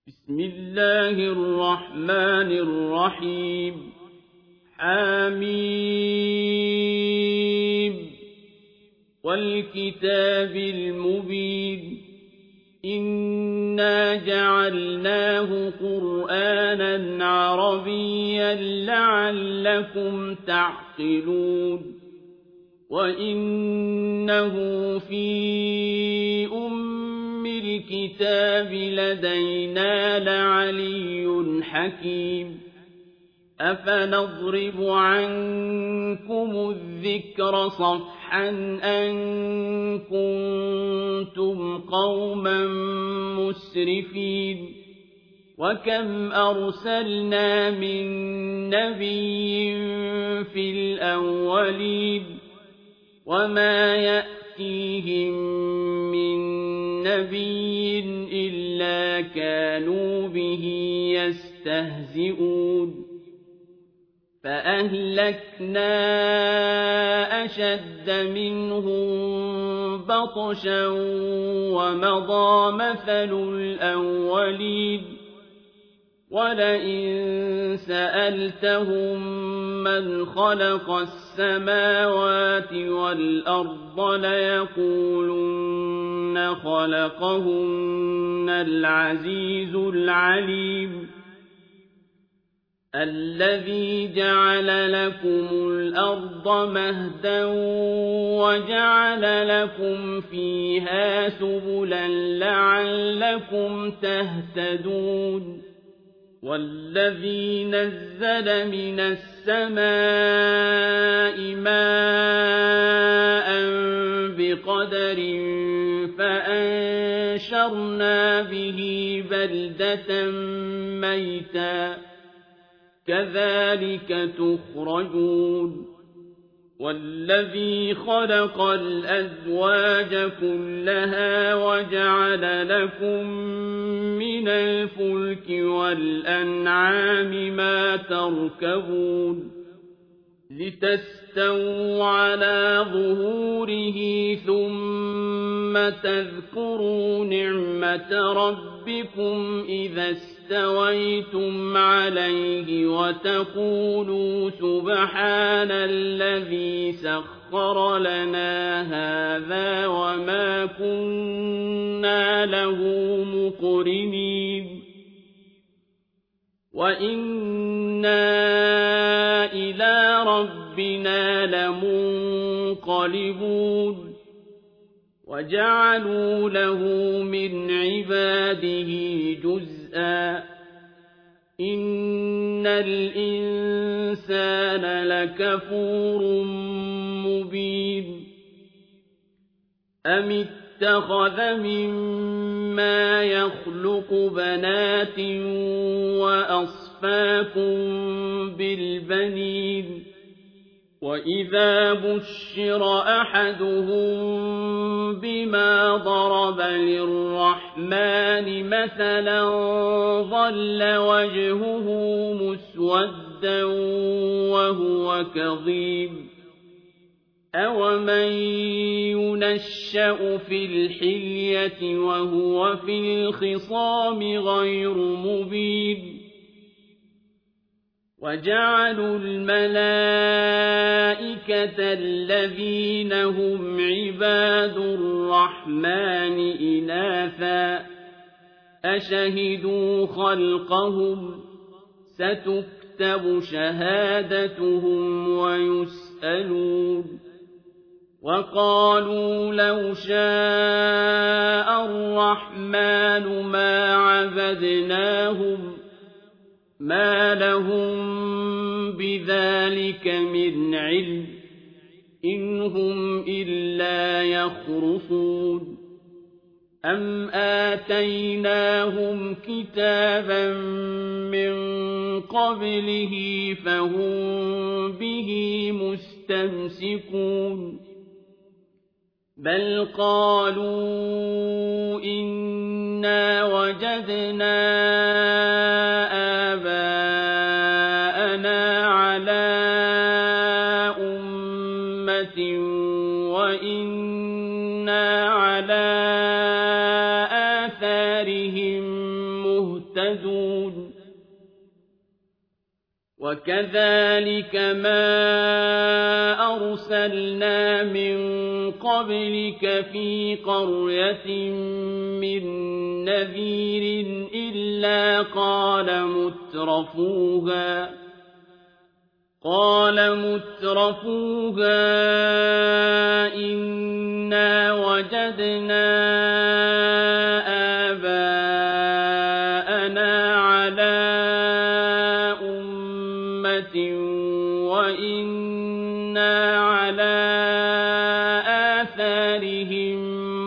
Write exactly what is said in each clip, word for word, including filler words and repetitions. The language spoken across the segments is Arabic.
بسم الله الرحمن الرحيم حميم والكتاب المبين إنا جعلناه قرآنا عربيا لعلكم تعقلون وإنه في أم الكتاب لدينا لعلي حكيم أفنضرب عنكم الذكر صفحا أن كنتم قوما مسرفين وكم أرسلنا من نبي في الأولين وما يأتيهم من نبي إلا كانوا به يستهزئون فأهلكنا أشد منهم بطشا ومضى مثل الأولين ولئن سألتهم من خلق السماوات والأرض ليقولن خلقهن العزيز العليم الذي جعل لكم الأرض مهدا وجعل لكم فيها سبلا لعلكم تهتدون والذي نزل من السماء ماء بقدر فأنشرنا به بلدة ميتا كذلك تخرجون والذي خلق الأزواج كلها وجعل لكم من الفلك والأنعام ما تركبون لتستووا على ظهوره ثم تذكروا نعمة ربكم إذا استويتم عليه وتقولوا سبحان الذي سخر لنا هذا وما كنا له مقرنين وإنا إلى ربنا لمنقلبون وجعلوا له من عباده جزءا إن الإنسان لكفور مبين أم اتخذ مما يخلق بنات وأصفاكم بالبنين وإذا بشر أحدهم بما ضرب للرحمن مثلا ظل وجهه مسودا وهو كظيم أومن ينشأ في الحلية وهو في الخصام غير مبين وجعلوا الملائكة الذين هم عباد الرحمن إناثا أشهدوا خلقهم ستكتب شهادتهم ويسألون وقالوا لو شاء الرحمن ما عبدناهم ما لهم بذلك من علم إن هم إلا يخرصون أم آتيناهم كتابا من قبله فهم به مستمسكون بل قالوا إنا وجدنا آباءنا على أمة وإنا على آثارهم مهتدون مهتدون وكذلك ما أرسلنا من قبلك في قرية من نذير إلا قال مترفوها قال مترفوها إنا وجدنا آباءنا على أمة وإنا على آثارهم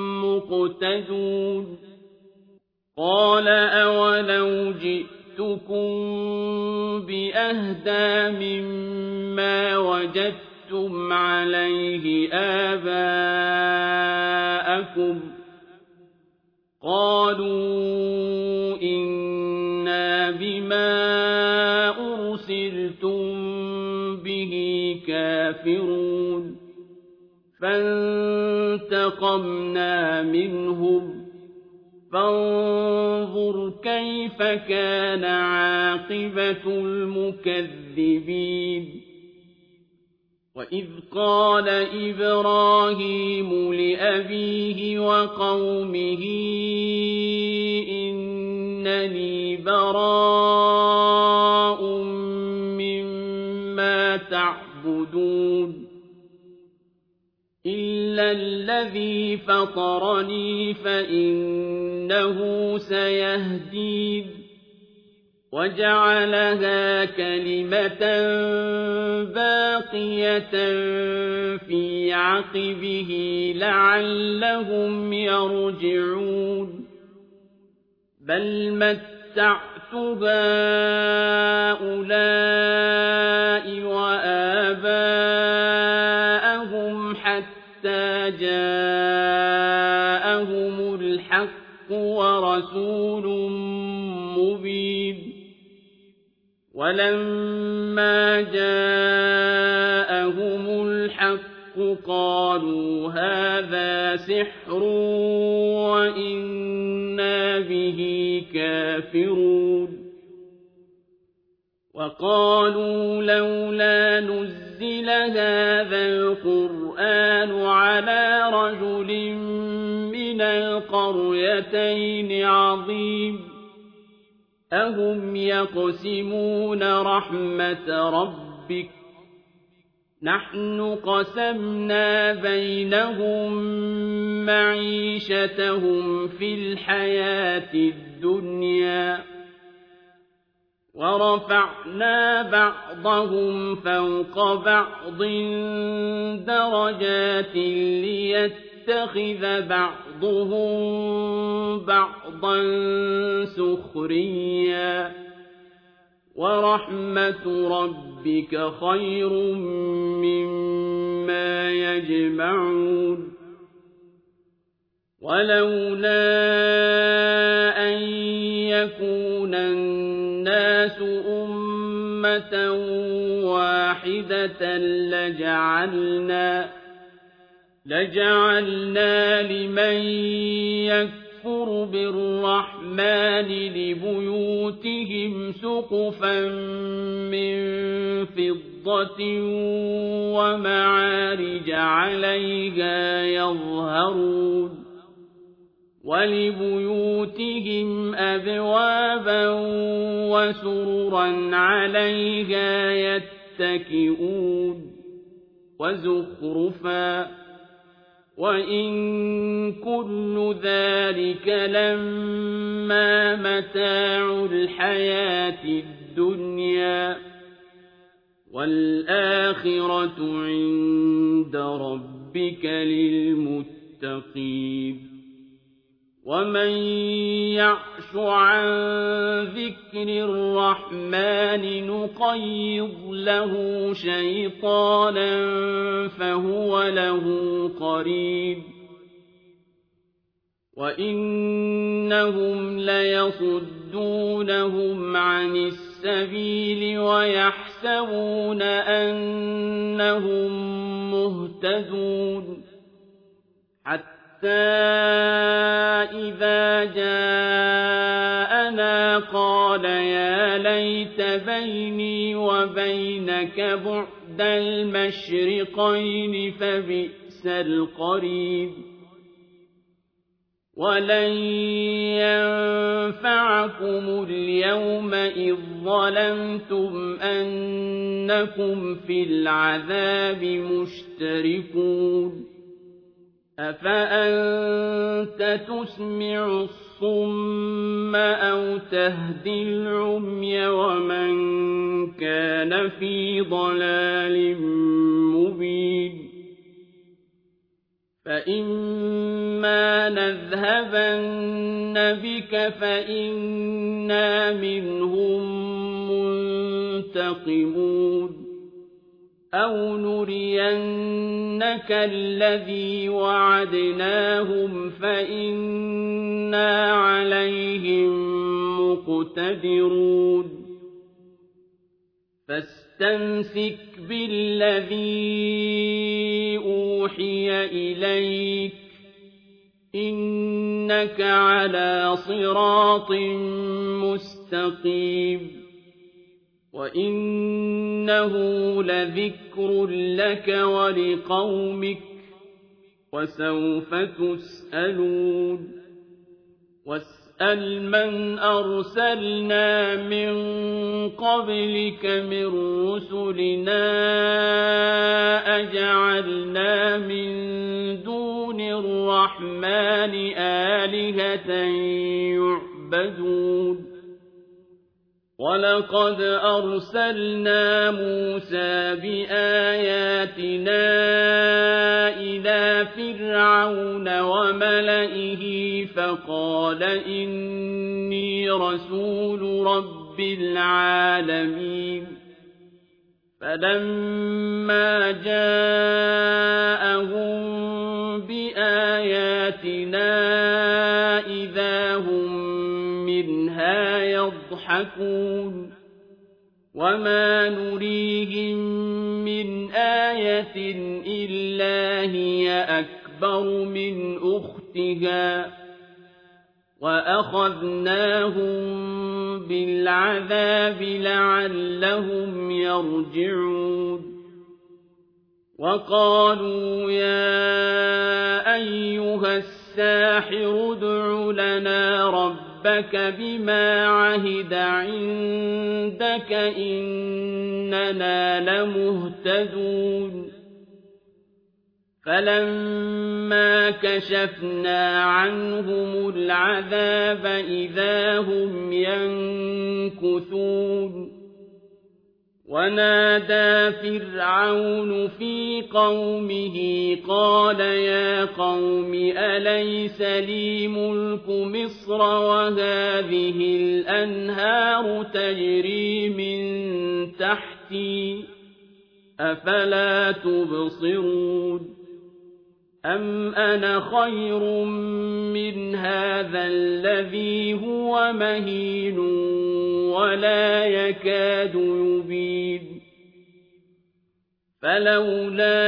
مقتدون قال أولو جئتكم بأهدى مما وجدتم عليه آباءكم قالوا إنا بما أرسلتم به كافرون فانتقمنا منهم فانظر كيف كان عاقبة المكذبين وإذ قال إبراهيم لأبيه وقومه إنني براء مما تعبدون إلا الذي فطرني فإنه سيهدين وجعلها كلمة باقية في عقبه لعلهم يرجعون بل متعت هؤلاء وآباءهم حتى جاءهم الحق ورسول مبين ولما جاءهم الحق قالوا هذا سحر وإنا به كافرون وقالوا لولا نزل هذا القرآن على رجل من القريتين عظيم أهم يقسمون رحمة ربك نحن قسمنا بينهم معيشتهم في الحياة الدنيا ورفعنا بعضهم فوق بعض درجات ليتخذ بعضهم بعضا سخريا ورحمة ربك خير مما يجمعون ولولا أن يكون الناس أمة واحدة لجعلنا لجعلنا لمن يكفر بالرحمن لبيوتهم سقفا من فضة ومعارج عليها يظهرون ولبيوتهم أبوابا وسررا عليها يتكئون وزخرفا وإن كل ذلك لما متاع الحياة الدنيا والآخرة عند ربك للمتقين ومن يعش عن ذكر الرحمن نقيض له شيطانا فهو له قرين وإنهم ليصدونهم عن السبيل ويحسبون أنهم مهتدون حتى إذا جاءنا فقال يا ليت بيني وبينك بعد المشرقين فبئس القرين ولن ينفعكم اليوم إذ ظلمتم أنكم في العذاب مشتركون أفأنت تسمع الصم أو تهدي العمي ومن كان في ضلال مبين فإما نذهبن بك فإنا منهم منتقمون أو نرينك الذي وعدناهم فإنا عليهم مقتدرون فاستمسك بالذي أوحي إليك إنك على صراط مستقيم وإنه لذكر لك ولقومك وسوف تسألون واسأل من أرسلنا من قبلك من رسلنا أجعلنا من دون الرحمن آلهة يعبدون ولقد أرسلنا موسى بآياتنا إلى فرعون وملئه فقال إني رسول رب العالمين فلما جاءهم بآياتنا إذا هم منها يضحكون وما نريهم من آية إلا هي أكبر من أختها وأخذناهم بالعذاب لعلهم يرجعون وقالوا يا أيها الساحر ادع لنا ربك بما عهد عندك إننا لمهتدون فلما كشفنا عنهم العذاب إذا هم ينكثون ونادى فرعون في قومه قال يا قوم أليس لي ملك مصر وهذه الأنهار تجري من تحتي أفلا تبصرون أم أنا خير من هذا الذي هو مهين ولا يكاد يبين فلولا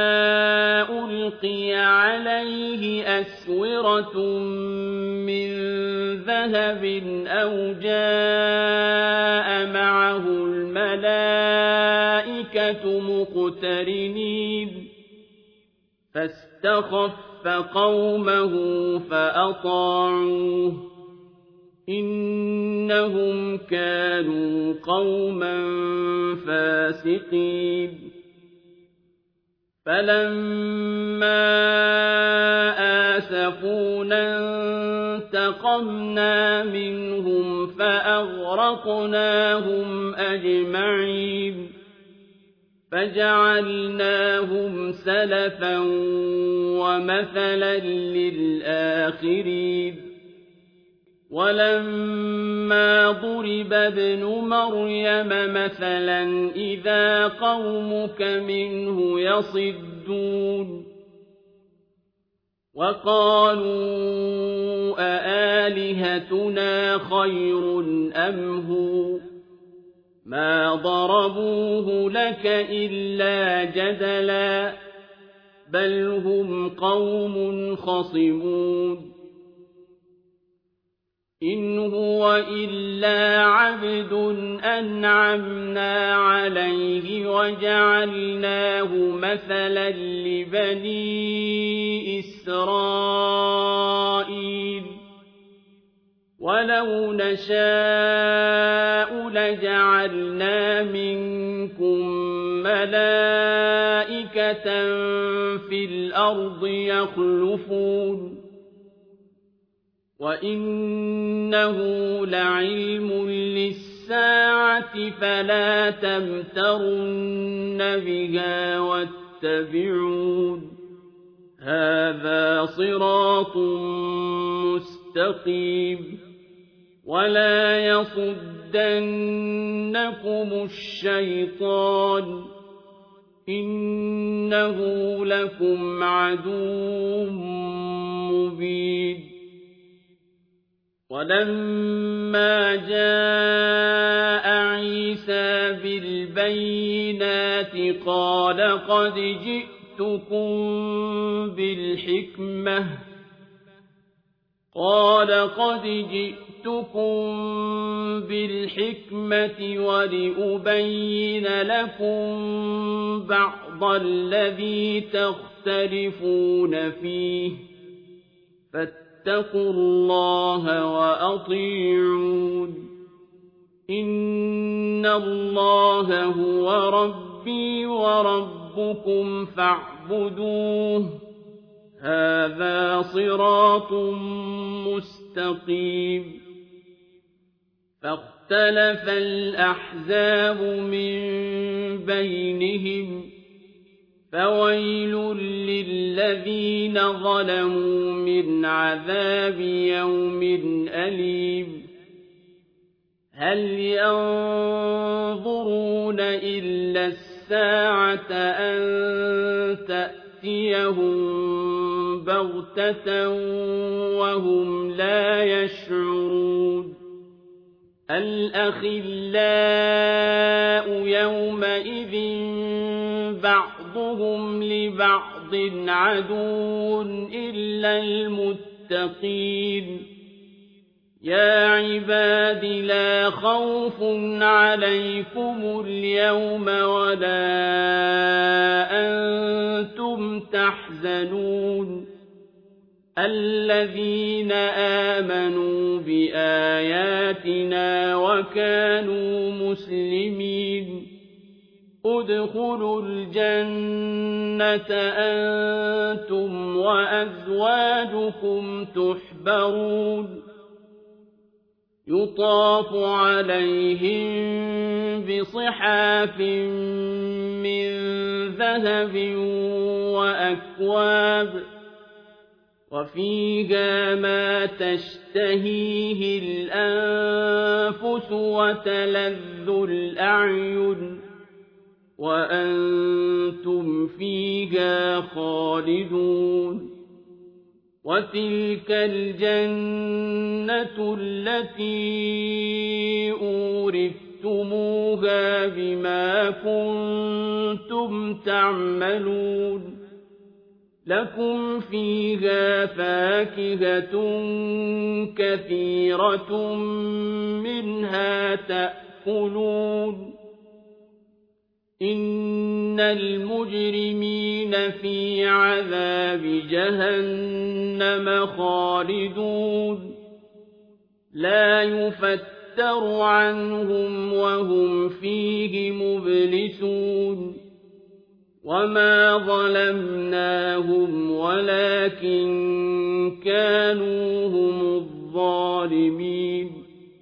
ألقي عليه أسورة من ذهب أو جاء معه الملائكة مقترنين فاستخف قومه فأطاعوه إنهم كانوا قوما فاسقين فلما آسفونا انتقمنا منهم فأغرقناهم أجمعين فجعلناهم سلفا ومثلا للآخرين ولما ضرب ابن مريم مثلا إذا قومك منه يصدون وقالوا أآلهتنا خير أم هو ما ضربوه لك إلا جدلا بل هم قوم خصمون إِنْ هُوَ إِلَّا عَبْدٌ أَنْعَمْنَا عَلَيْهِ وَجَعَلْنَاهُ مَثَلًا لِّبَنِي إِسْرَائِيلَ وَلَوْ نَشَاءُ لَجَعَلْنَا مِنكُم مَّلَائِكَةً فِي الْأَرْضِ يَخْلُفُونَ وَإِنَّهُ لَعِلْمٌ لِّلسَّاعَةِ فَلَا تَمْتَرُنَّ بِهَا وَاتَّبِعُونِ هَٰذَا صِرَاطٌ مُّسْتَقِيمٌ وَلَا يَصُدَّنَّكُمُ الشَّيْطَانُ إِنَّهُ لَكُمْ عَدُوٌّ مُّبِينٌ وَلَمَّا جَاءَ عِيسَىٰ بِالْبَيِّنَاتِ قَالَ قَدْ جِئْتُكُم بِالْحِكْمَةِ قَالَ قَدْ جِئْتُكُم بِالْحِكْمَةِ وَلِأُبَيِّنَ لَكُم بَعْضَ الَّذِي تَخْتَلِفُونَ فِيهِ فَاتَّقُوا اللَّهَ وَأَطِيعُونِ إِنَّ اللَّهَ هُوَ رَبِّي وَرَبُّكُمْ فَاعْبُدُوهُ هَٰذَا صِرَاطٌ مُّسْتَقِيمٌ فَاخْتَلَفَ الْأَحْزَابُ مِن بَيْنِهِمْ فَوَيْلٌ لِّلَّذِينَ ظَلَمُوا مِنْ عَذَابِ يَوْمٍ أَلِيمٍ هَلْ يَنظُرُونَ إِلَّا السَّاعَةَ أَن تَأْتِيَهُم بَغْتَةً وَهُمْ لَا يَشْعُرُونَ الْأَخِلَّاءُ يَوْمَئِذٍ بَعْضُهُمْ لِبَعْضٍ عَدُوٌّ إِلَّا الْمُتَّقِينَ يَا عِبَادِ لَا خَوْفٌ عَلَيْكُمُ الْيَوْمَ وَلَا أَنتُمْ تَحْزَنُونَ الَّذِينَ آمَنُوا بِآيَاتِنَا وَكَانُوا مُسْلِمِينَ ادْخُلُوا الْجَنَّةَ أَنتُمْ وَأَزْوَاجُكُمْ تُحْبَرُونَ يُطَافُ عَلَيْهِم بِصِحَافٍ مِّن ذَهَبٍ وَأَكْوَابٍ وَفِيهَا مَا تَشْتَهِيهِ الْأَنفُسُ وَتَلَذُّ الْأَعْيُنُ وَأَنتُمْ فِيهَا خَالِدُونَ وَتِلْكَ الْجَنَّةُ الَّتِي أُورِثْتُمُوهَا بِمَا كُنتُمْ تَعْمَلُونَ لَكُمْ فِيهَا فَاكِهَةٌ كَثِيرَةٌ مِّنْهَا تَأْكُلُونَ إِنَّ الْمُجْرِمِينَ فِي عَذَابِ جَهَنَّمَ خَالِدُونَ لَا يُفَتَّرُ عَنْهُمْ وَهُمْ فِيهِ مُبْلِسُونَ وَمَا ظَلَمْنَاهُمْ وَلَٰكِن كَانُوا هُمُ الظَّالِمِينَ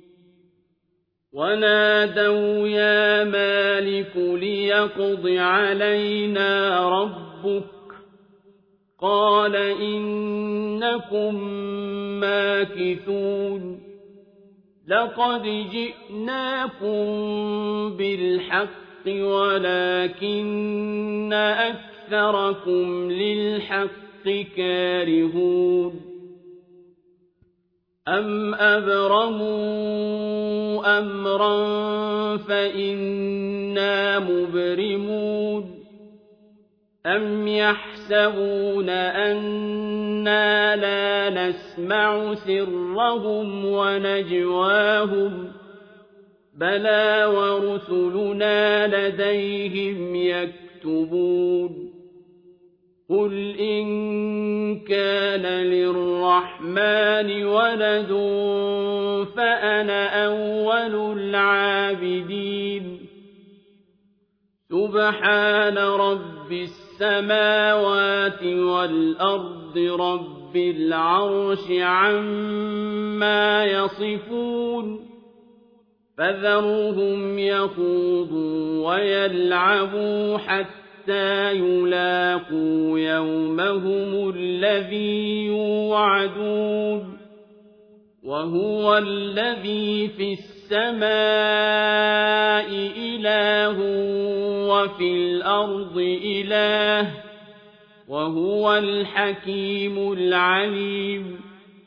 وَنَادَوْا يَا مَالِكُ لِيَقْضِ عَلَيْنَا رَبُّكَ قَالَ إِنَّكُم مَّاكِثُونَ لَقَدْ جِئْنَاكُم بِالْحَقِّ وَلَٰكِنَّ أَكْثَرَكُمْ لِلْحَقِّ كَارِهُونَ أَمْ أَبْرَمُوا أَمْرًا فَإِنَّا مُبْرِمُونَ أَمْ يَحْسَبُونَ يحسبون أنا لا نسمع سرهم ونجواهم بلى ورسلنا لديهم يكتبون قل إن كان للرحمن ولد فأنا أول العابدين سبحان رب السماوات والأرض رب العرش عما يصفون فذرهم يخوضوا ويلعبوا حتى يلاقوا يومهم الذي يوعدون وهو الذي في السماء إله وفي الأرض إله وهو الحكيم العليم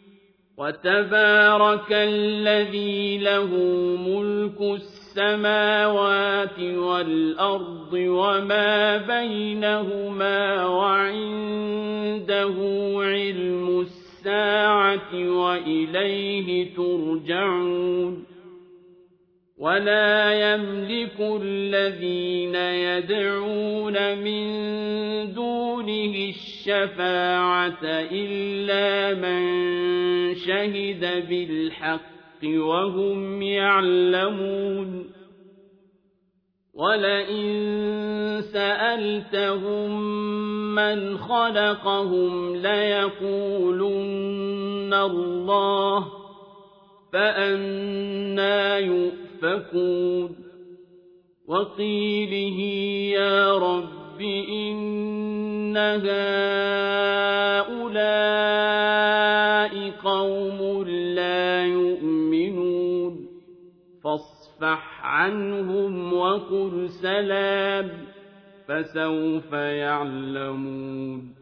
وتبارك الذي له ملك السماوات والأرض وما بينهما وعنده علم الساعة وإليه ترجعون ولا يملك الذين يدعون من دونه الشفاعة إلا من شهد بالحق وهم يعلمون ولئن سألتهم من خلقهم ليقولن الله فأنى يؤفكون وقيله يا رب إن هؤلاء قوم لا يؤمنون فاصفح عنهم وقل سلام فسوف يعلمون